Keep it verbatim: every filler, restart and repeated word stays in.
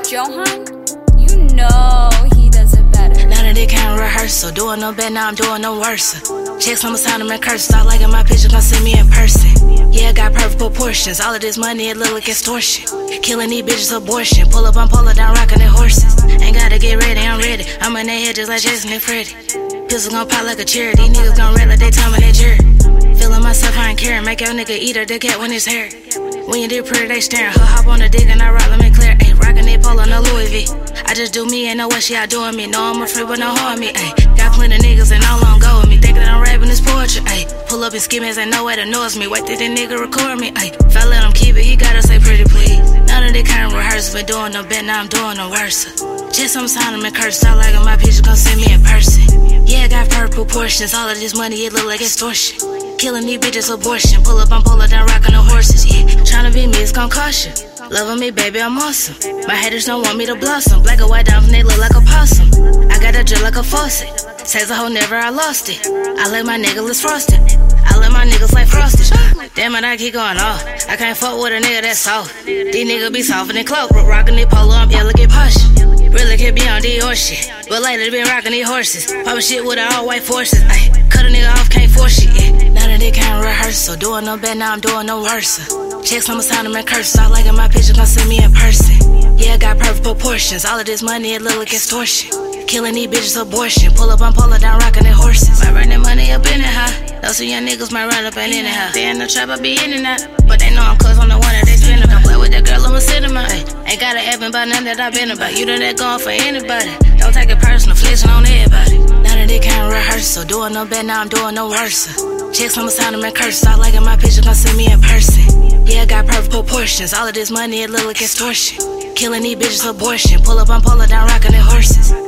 Johan, you know he does it better. None of this kind of rehearsal. Doing no better, now I'm doing no worse. Checks, I'ma sign them and curse. Start liking my picture, gon' send me in person. Yeah, I got perfect proportions. All of this money, it look like extortion. Killing these bitches, abortion. Pull up, I'm pulling down, rocking their horses. Ain't gotta get ready, I'm ready. I'm in their head just like Jason and Freddy. Pistol gon' pop like a cherry. These niggas gon' red like they tell me they jerk. Feeling myself, I ain't caring. Make your nigga eat her dick out when it's hair. When you did pretty, they staring. Her hop on the dick and I rock them in clear. Ayy, rockin' they polo, no Louis V. I just do me, ain't know what she out doing me. No, I'm a free, but no harm me. Ayy, got plenty niggas and all on go with me. Thinking I'm rapping this poetry. Ayy, pull up and skimmers, ain't no way to noise me. Wait till the nigga record me. Ayy, if I let him keep it, he gotta say pretty please. None of this kind of rehearsal, been doing no bet, now I'm doing no worse. Just I'm signing and curse. Start liking my picture, gon' send me in person. Yeah, I got perfect proportions. All of this money, it look like extortion. Killing these bitches, abortion. Pull up, I'm pulling down, rockin' the horses. Yeah, tryna be me, it's gon' cost you. Loving me, baby, I'm awesome. My haters don't want me to blossom. Black or white down, they look like a possum. I got a drip like a faucet. Says a hoe never, I lost it. I like my nigga, let's frosted. I let my niggas like frosted. Damn it, I keep going off. I can't fuck with a nigga that's soft. These niggas be softer than cloak. Rockin' they polo, I'm yellow, get posh. Really can't be on Dior shit. But lately, been rockin' these horses. Poppin' shit with all white forces. Ay, cut a nigga off, can't force shit. Yeah. None of this kind of rehearsal. Doing no bet, now I'm doing no worse. Checks, I'ma sign them and curse. Start liking my picture, gon' send me in person. Yeah, I got perfect proportions. All of this money, it look like extortion. Killing these bitches, abortion. Pull up, I'm pulling down, rockin' their horses. Might run that money up in the house. Those two young niggas might run up and in the house. They ain't no trap, I be in and out. But they know I'm cuz I'm the one that they spin about. Play with that girl, I'ma sit in my ay. Ain't gotta ask me about none that I been about. You done that going for anybody. Don't take it personal, flexing on everybody. None of this kind of rehearsal. Doing no bet, now I'm doing no worse. Checks, I'ma sign them and curse. Start liking my picture, gon' send me in person. Yeah, I got perfect proportions. All of this money, it look like extortion. Killing these bitches, abortion. Pull up, I'm pulling down, rockin' their horses.